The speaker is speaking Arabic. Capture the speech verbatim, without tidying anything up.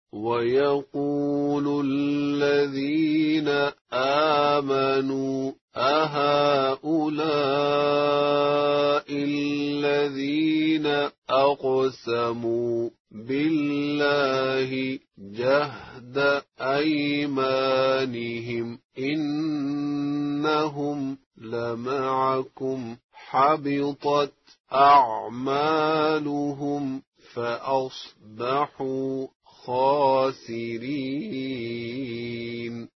ويقول الذين آمنوا أهؤلاء الذين أقسموا بالله جهد أيمانهم إنهم لمعكم حبطت أعمالهم فأصبحوا خاسرين.